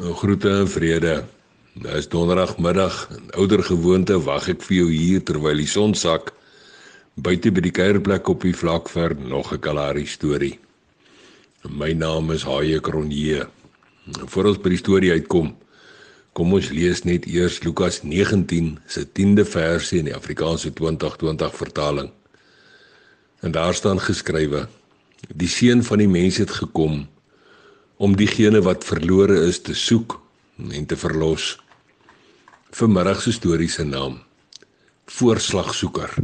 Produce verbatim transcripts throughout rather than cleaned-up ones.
Groete en vrede. Nou is donderdagmiddag, en ouder gewoonte wag ek vir jou hier terwyl die son sak, buite by die kuierplek op die vlak vir nog 'n Kalahari storie. My naam is Haie Cronje. Voor ons by die storie uitkom, kom ons lees net eers Lukas negentien se tiende versie in die Afrikaanse twintig twintig vertaling. En daar staan geskrywe: Die seun van die mens het gekom om diegene wat verlore is te soek en te verlos. Vanmiddag se storie se naam: Voorslagsoeker.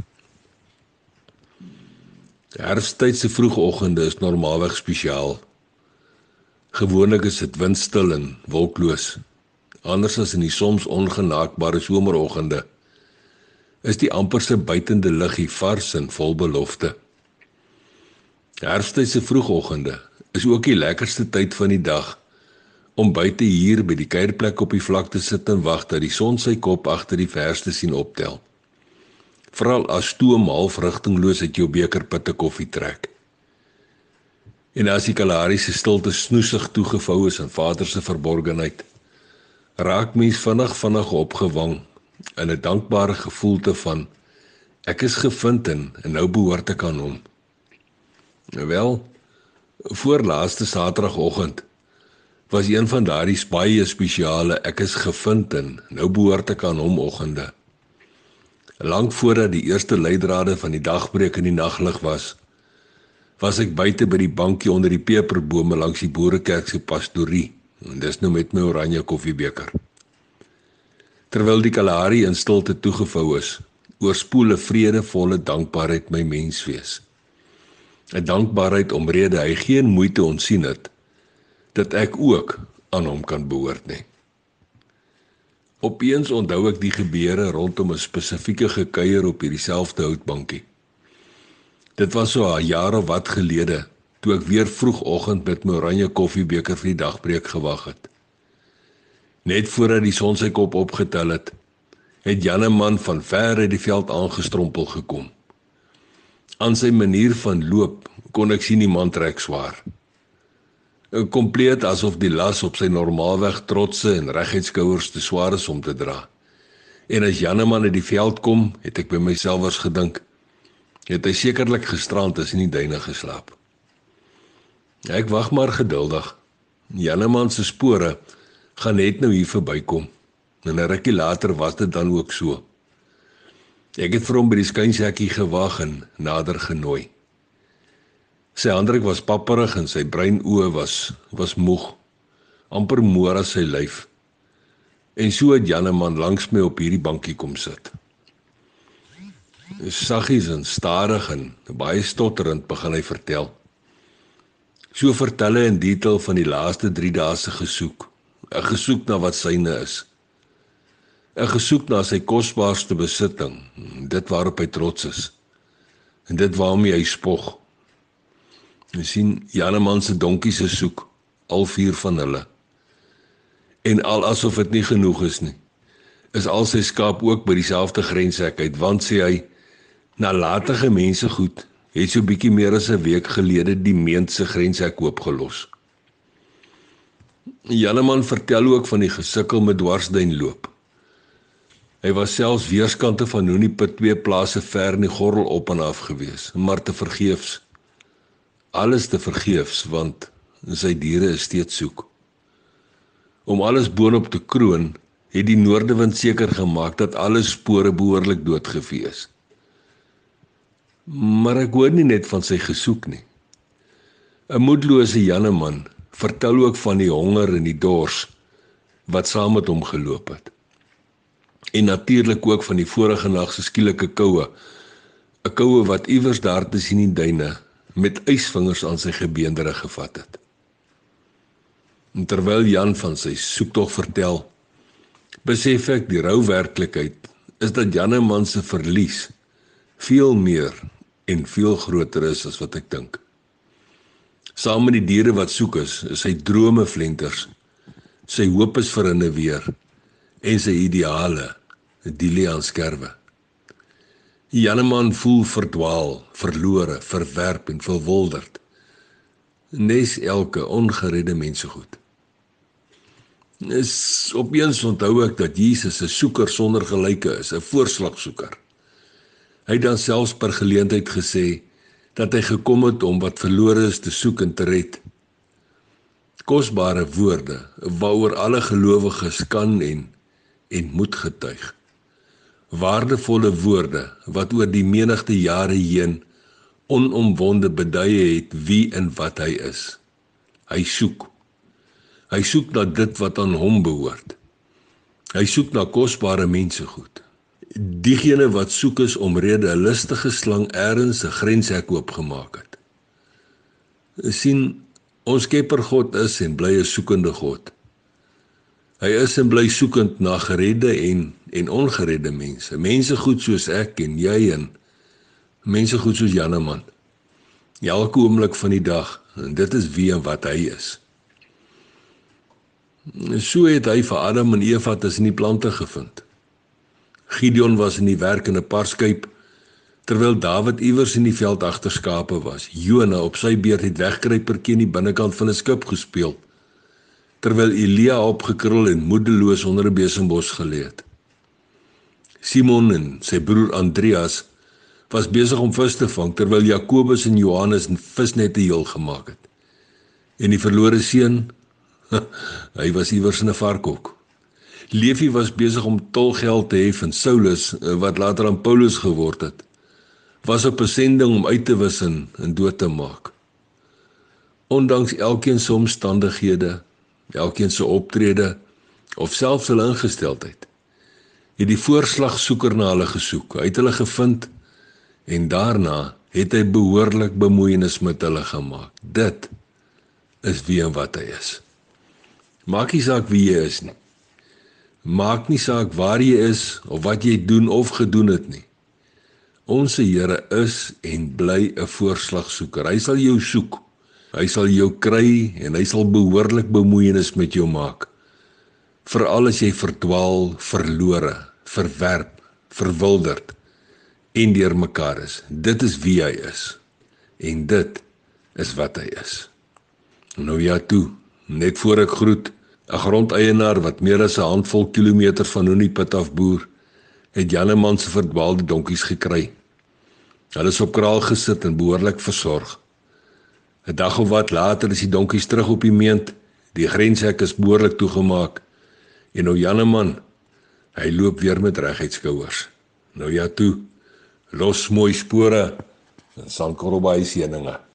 Herfsttyd se vroegoggende is normaalweg spesiaal. Gewoonlik is dit windstil en wolkloos. Anders as in die soms ongenaakbare someroggende, is die amperse buitende luggie vars en vol belofte. Herfsttyd se vroegoggende is ook die lekkerste tyd van die dag om buite hier by die kuierplek op die vlak te sit en wag dat die son sy kop agter die verste sien optel. Veral as stoom half rigtingloos uit jou beker pitte koffie trek. En as die Kalahari se stilte snoesig toegevou is in Vader se verborgenheid, raak mens vinnig vinnig opgewang in 'n dankbare gevoelte van ek is gevind en, en nou behoort ek aan hom. Wel, voor laaste Saterdagoggend was een van daardie baie spesiale ek is gevind en nou behoort ek aan hom oggende. Lank voordat die eerste leidrade van die dagbreek in die naglig was, was ek buite by die bankie onder die peperbome langs die Boerekerk se pastorie, en dis nou met my oranje koffiebeker. Terwyl die Kalahari in stilte toegevou is, oorspoel 'n vredevolle dankbaarheid my menswees. 'n Dankbaarheid omrede hy geen moeite ontsien het, dat ek ook aan hom kan behoort nie. Opeens onthou ek die gebeure rondom 'n spesifieke gekuier op hierdie selfde houtbankie. Dit was so 'n jaar of wat gelede, toe ek weer vroegoggend met my oranje koffiebeker vir die dagbreek gewag het. Net voordat die son sy kop opgetel het, het Janneman van ver uit die veld aangestrompel gekom. Aan sy manier van loop kon ek sien die man trek swaar. Kompleet asof die las op sy normaalweg trotse en reguit skouers te swaar is om te dra. En as Janneman uit die veld kom, het ek by myself eens gedink, het hy sekerlik gisterand as in die duine geslaap. Ek wag maar geduldig. Janneman se spore gaan net nou hier verbykom, en 'n rukkie later was dit dan ook so. Ek het vir hom by die skuinshekkie gewag en nader genooi. Sy handdruk was papperig en sy bruin oë was, was moeg, amper moer as sy lyf. En so het Janneman langs my op hierdie bankie kom sit. Saggies en stadig en baie stotterend begin hy vertel. So vertel hy in detail van die laaste drie dae se gesoek, 'n gesoek na wat syne is. 'n Gesoek na sy kosbaarste besitting, dit waarop hy trots is, en dit waarmee hy spog. Jy sien Janneman se donkies se soek, al vier van hulle. En al asof dit nie genoeg is nie, is al sy skaap ook by dieselfde grenshek uit, want sê hy, nalatige mense goed, het so bietjie meer as 'n week gelede die meent se grenshek oopgelos. Janneman vertel ook van die gesukkel met dwarsduinloop. Hy was selfs weerskante van Hoeniput twee plase ver in die gordel op en af gewees, maar te vergeefs. Alles te vergeefs, want sy diere is steeds soek. Om alles boonop te kroon, het die noordewind seker gemaak dat alle spore behoorlik doodgevee is. Maar ek hoor nie net van sy gesoek nie. 'n Moedlose Janneman vertel ook van die honger en die dors wat saam met hom geloop het. En natuurlik ook van die vorige nag se skielike koue, 'n koue wat iewers daar te sien in die duine met ysvingers aan sy gebeendere gevat het. En terwyl Jan van sy soektog vertel, besef ek die rou werklikheid is dat Janneman se verlies veel meer en veel groter is as wat ek dink. Saam met die diere wat soek is, is sy drome flenters, sy hoop is vir hulle weer, en sy ideale, die aan skerwe. Janneman voel verdwaal, verlore, verwerp en verwilderd. Nes elke ongeredde mensegoed. Is opeens onthou ek dat Jesus 'n soeker sonder gelyke is, 'n voorslagsoeker. Hy het dan selfs per geleentheid gesê dat hy gekom het om wat verlore is te soek en te red. Kosbare woorde waaroor alle gelowiges kan en en moet getuig. Waardevolle woorde wat oor die menigte jare heen onomwonde beduie het wie en wat hy is. Hy soek. Hy soek na dit wat aan hom behoort. Hy soek na kosbare mensegoed. Diegene wat soek is omrede 'n listige slang eers 'n grenshek oopgemaak het. Sien, ons Skepper God is en bly 'n soekende God. Hy is en bly soekend na geredde en en ongeredde mense, mense goed soos ek en jy en mense goed soos Janeman. Elke oomblik van die dag, en dit is wie en wat hy is. So het hy vir Adam en Eva tussen die plante gevind. Gideon was in die werkende parskyp, terwyl Dawid iewers in die veld agter skape was. Jona op sy beurt het wegkruipertjie in die binnekant van 'n skip gespeel, terwyl Elia opgekrul en moedeloos onder 'n besembos gelê het. Simon en sy broer Andreas was besig om vis te vang, terwyl Jakobus en Johannes visnette heel gemaak het. En die verlore seun, hy was iewers in 'n varkhok. Levi was besig om tolgeld te hef en Saulus, wat later aan Paulus geword het, was op 'n sending om uit te wis en, en dood te maak. Ondanks elkeen se omstandighede, elkeen se optrede, of selfs hulle ingesteldheid, het die voorslagsoeker na hulle gesoek. Hy het hulle gevind, en daarna het hy behoorlik bemoeienis met hulle gemaak. Dit is wie en wat hy is. Maak nie saak wie jy is nie. Maak nie saak waar jy is, of wat jy doen of gedoen het nie. Onse Here is en bly 'n voorslagsoeker. Hy sal jou soek, hy sal jou kry, en hy sal behoorlik bemoeienis met jou maak. Veral as jy verdwaal, verlore, verwerp, verwilderd, en deur mekaar is. Dit is wie hy is, en dit is wat hy is. Nou ja toe, net voor ek groet, 'n grondeienaar wat meer as 'n handvol kilometer van Honeypit af boer, het Janeman se verdwaalde donkies gekry. Hulle is op kraal gesit en behoorlik versorg. 'n Dag of wat later is die donkies terug op die meent, die grenshek is behoorlik toegemaak, en nou Janeman, hy loop weer met reguit skouers. Nou ja toe, los mooi spore, en Sankorba hy seëninge.